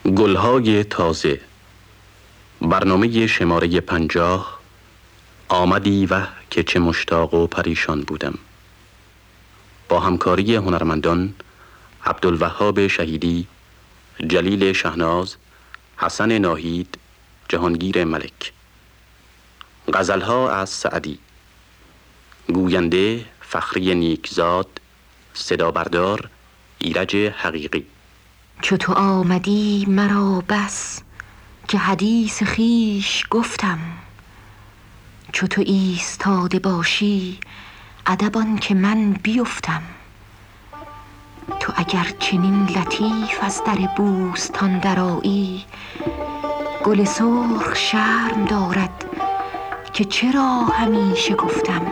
گلهای تازه، برنامه شماره 50. آمدی وه که چه مشتاق و پریشان بودم، با همکاری هنرمندان عبدالوهاب شهیدی، جلیل شهناز، حسن ناهید، جهانگیر ملک. غزلها از سعدی. گوینده فخری نیکزاد. صدا بردار ایرج حقیقی. چو تو آمدی مرا بس که حدیث خویش گفتم، چو تو ایستاده باشی ادب آن که من بیفتم. تو اگر چنین لطیف از در بوستان درآیی، گل سرخ شرم دارد که چرا همیشه گفتم.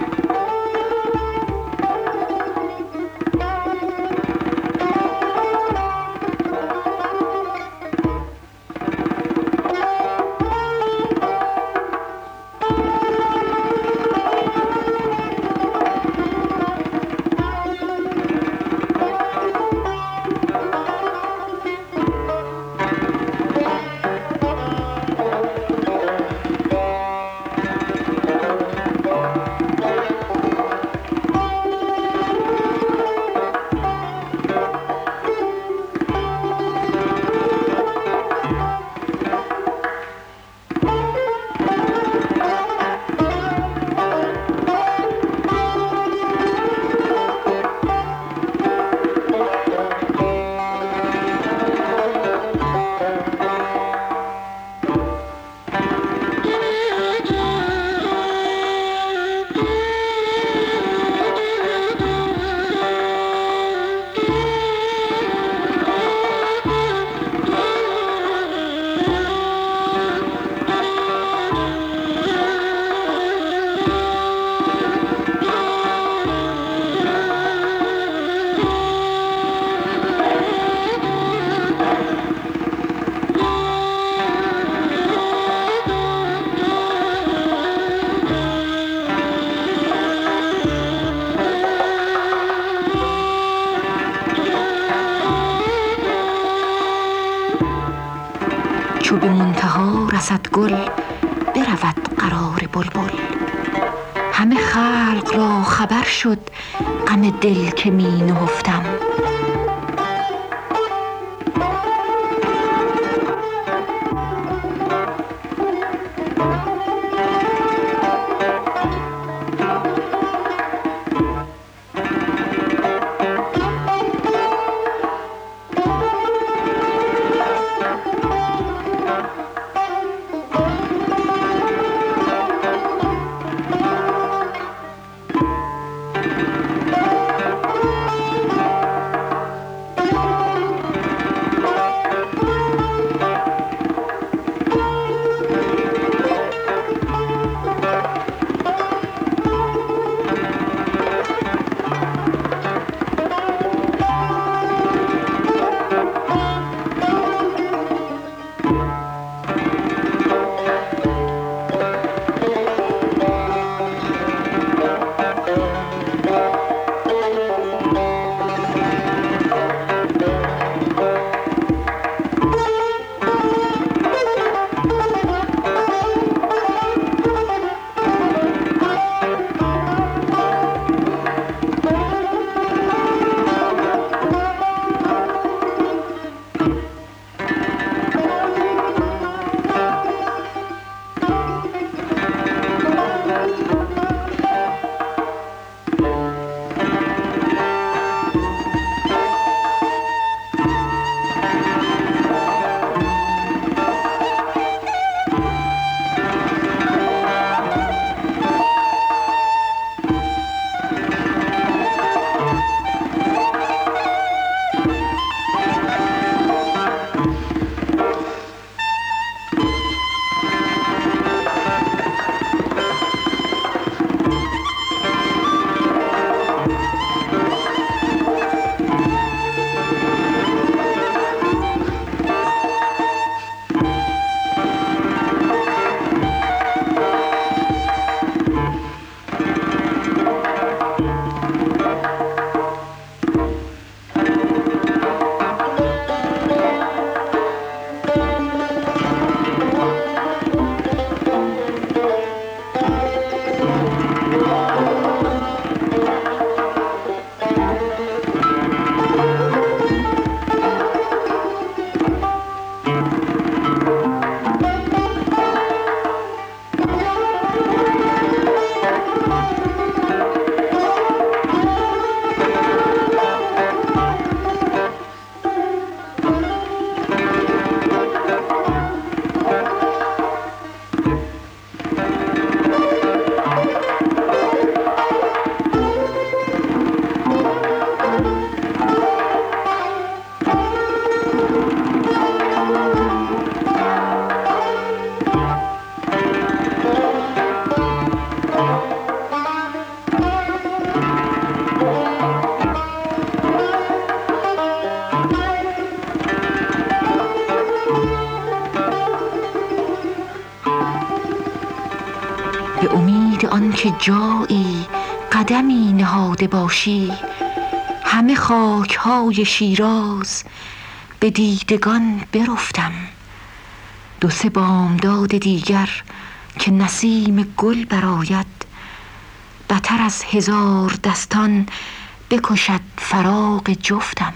چو به منتها رسد گل برود قرار بلبل، همه خلق را خبر شد غم دل که می نهفتم. آنکه جایی قدمی نهاده باشی، همه خاک‌های شیراز به دیدگان برفتم. 2-3 بامداد دیگر که نسیم گل برآید، بتر از 1000 دستان بکشد فراق جفتم.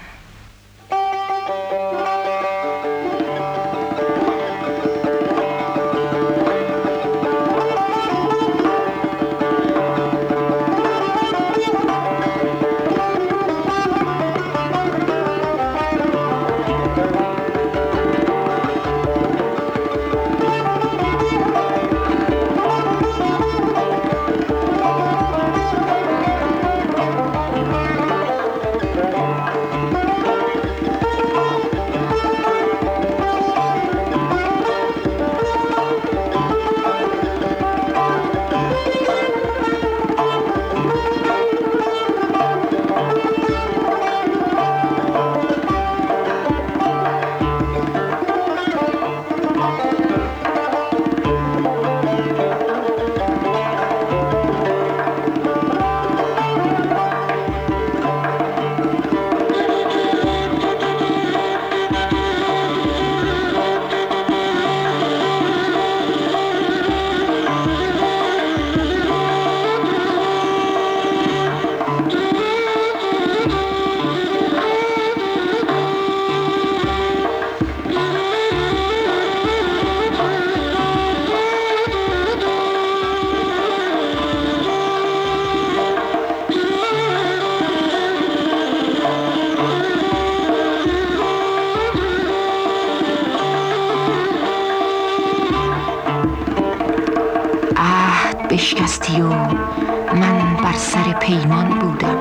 بشکستی و من بر سر پیمان بودم،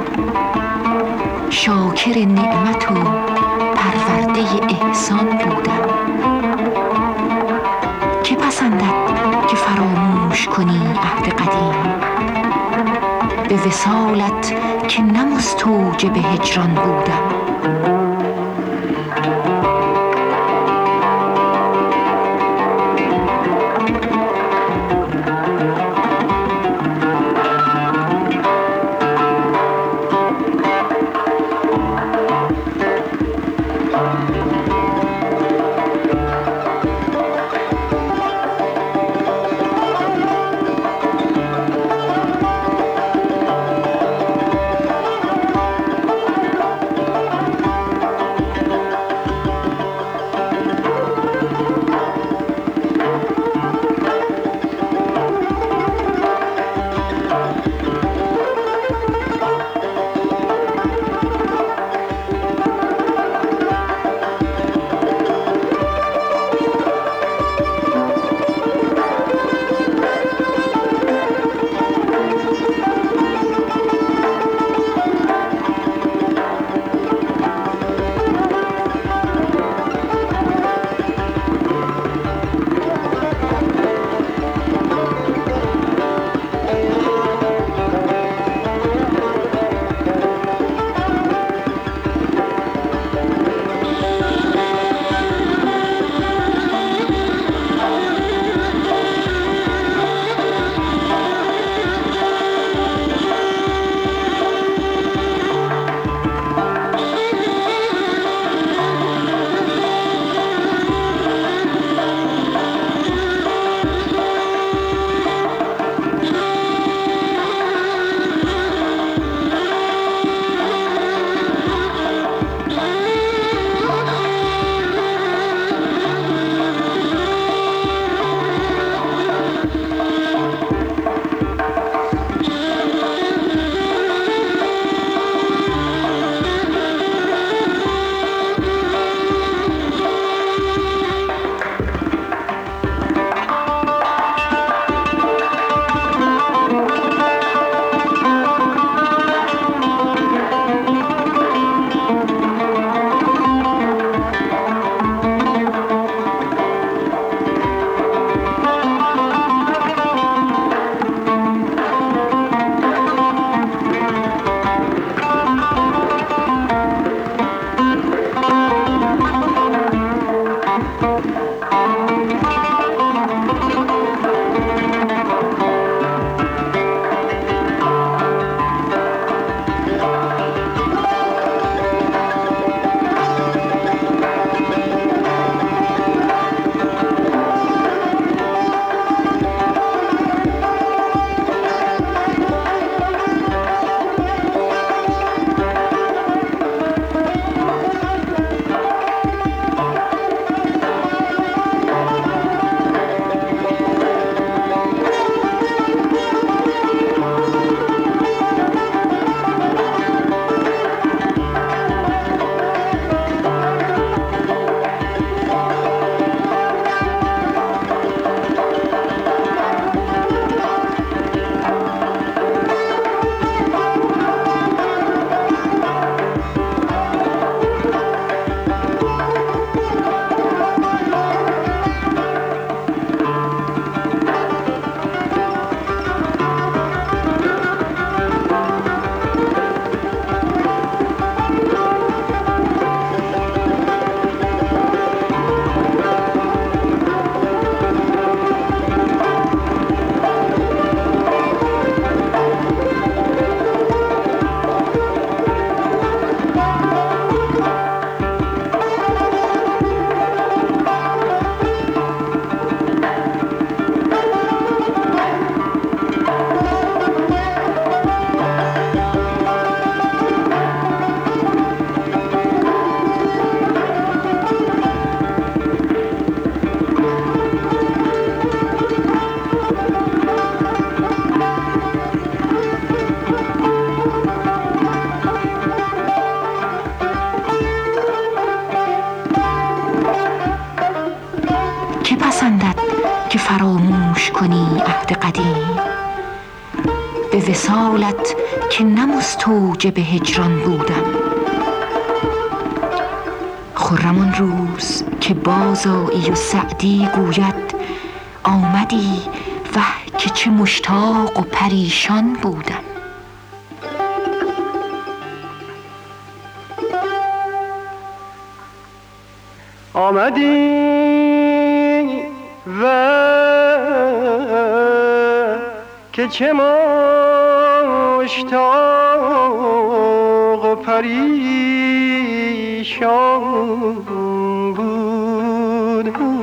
شاکر نعمت و پرورده احسان بودم. که پسندد که فراموش کنی عهد قدیم، به وصالت که نه مستوجب هجران بودم. فراموش کنی عهد قدیم، به وصالت که نه مستوجب هجران بودم. خرم آن روز که بازآیی و سعدی گوید آمدی، وه که چه مشتاق و پریشان بودم. آمدی و که چه مشتاق و پریشان بودم.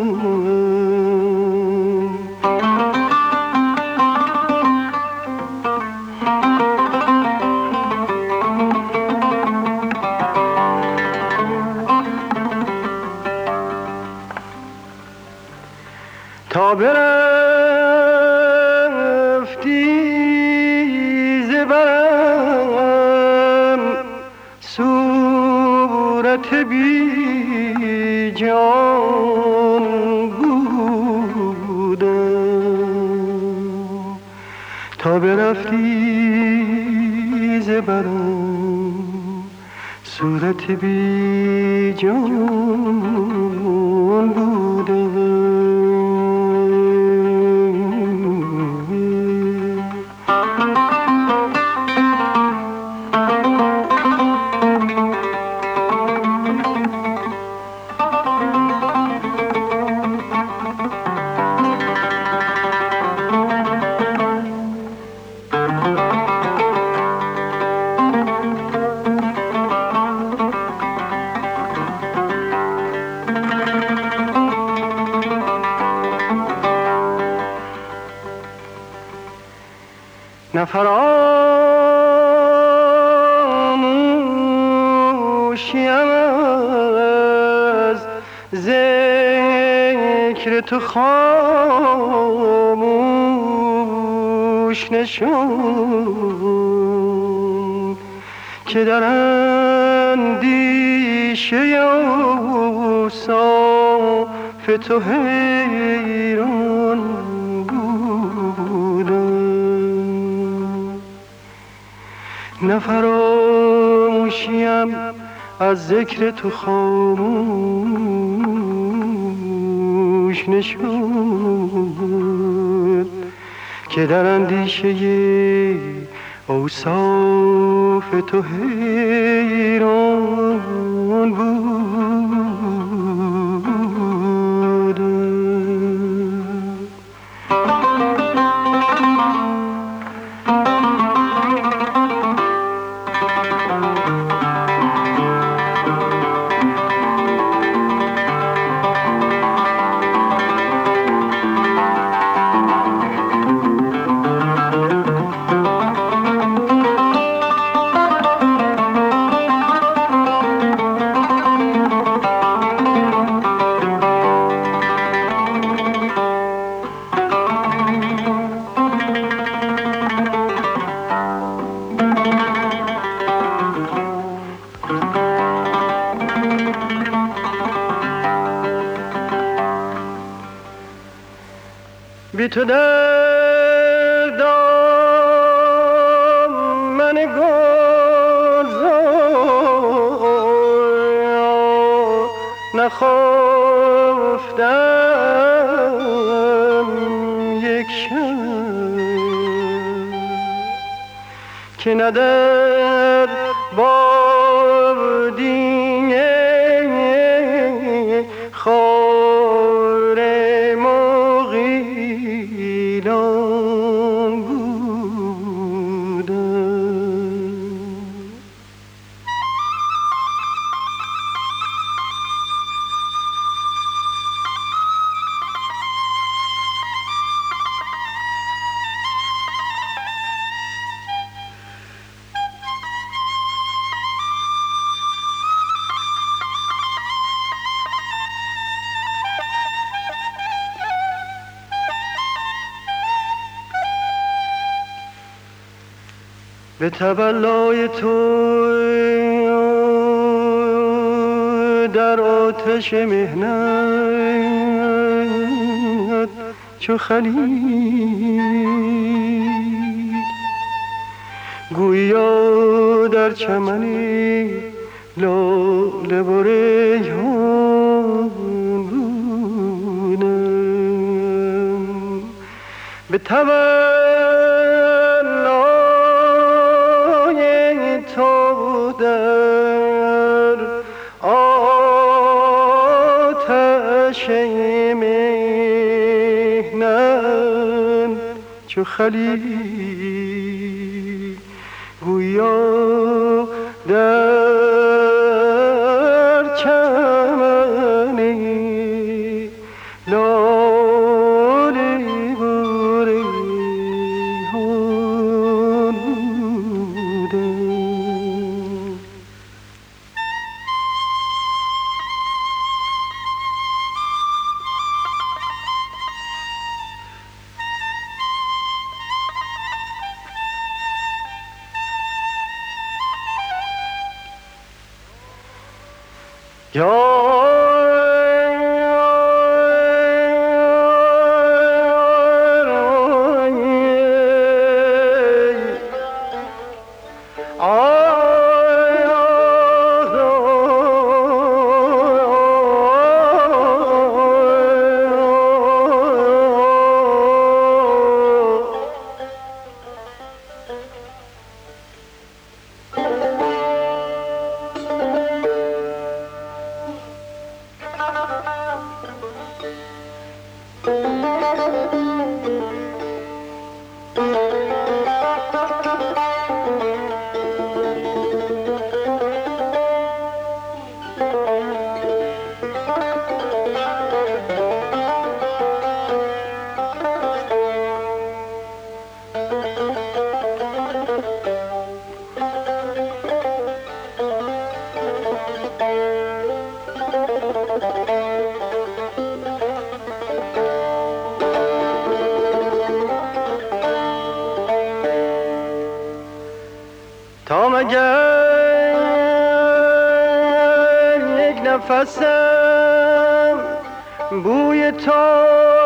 تا برفتی ز برم صورت بی جان بودم. تا برفتی ز برم صورت بی جان بودم. نه فراموشیم از ذکر تو خاموش نشد، که در اندیشه اوصاف تو حیران نه فراموشیم از ذکر تو خاموش نشد، که در اندیشه اوصاف تو حیران بودم. بی تو در دامن گلزار نخفتم یک شب، که نه در بادیه خار مغیلان بودم. به تولای تو در آتش مهنت چو خلیل گویا در چمنی لاله و ریحان بودم به تولای تو در آتش مهنم چو خلیل گویا در چمنی لاله و ریحان بودم. تا مگر یک نفسم بوی تو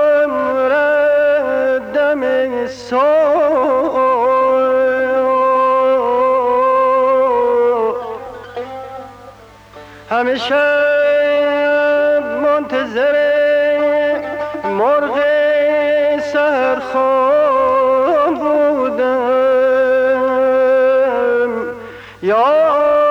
مردم صبح همیشه منتظر مرغ سحرخوان بودم یا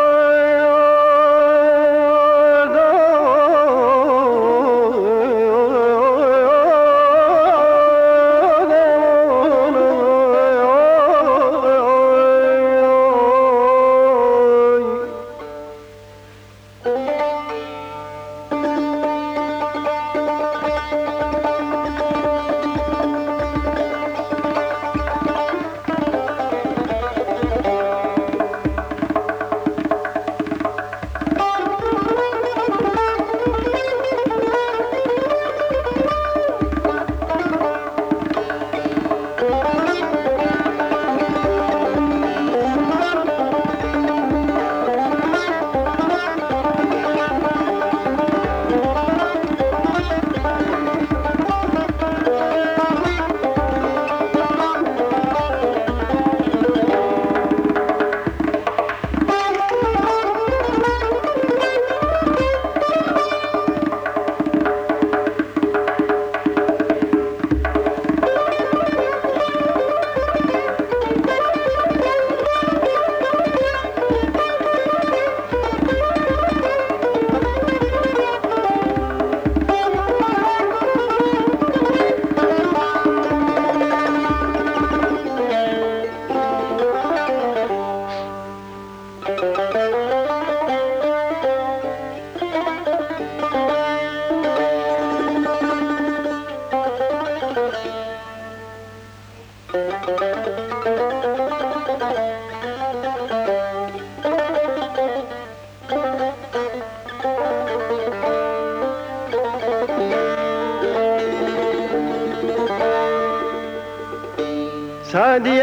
سعدی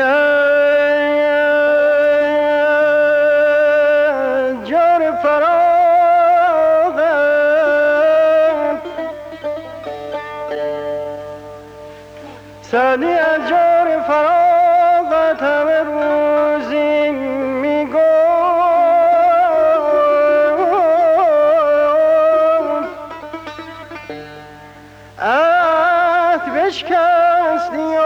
جان فراغت سعدی از جور فراغت همه روزی میگفت عهد بشکستی و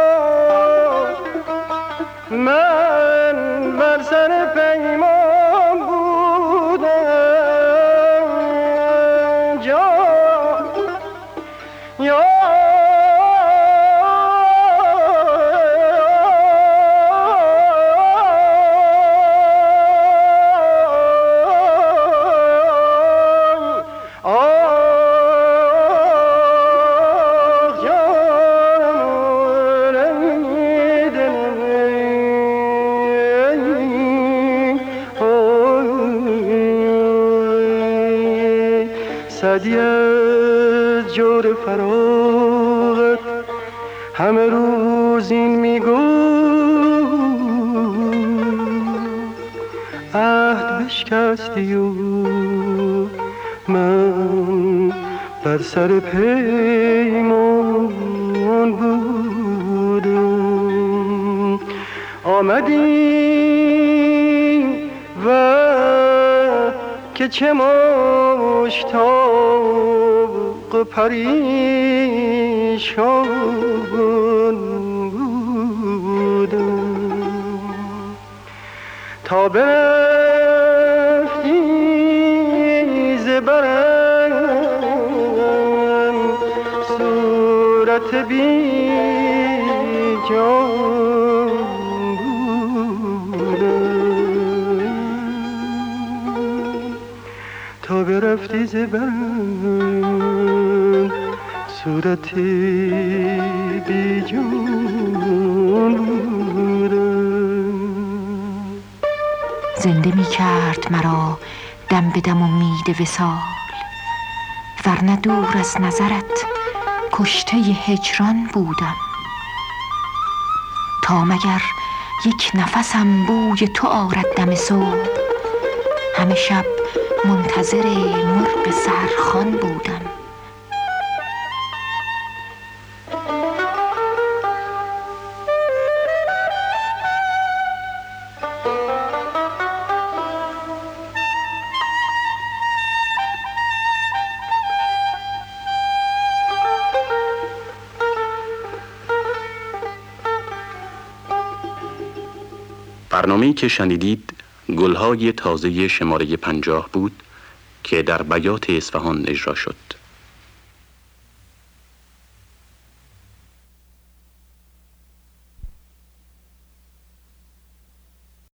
من بر سر پیمان بودم یا سعدی از جور فراغت همه روز این میگو عهد بشکستی و من بر سر پیمان بودم آمدی و که چه مشتاق پریشان بودم تا برفتی ز برم صورت بی جان تا برفتی زبرم صورت بی جان بودم. زنده می کرد مرا دم به دم امید وصال، ورنه دور از نظرت کشته هجران بودم. تا مگر یک نفسم بوی تو آرد دم صبح، همه شب منتظر مرغ سحرخوان بودم. برنامه‌ای که شنیدید گلهای تازه شماره 50 بود که در بیات اصفهان اجرا شد.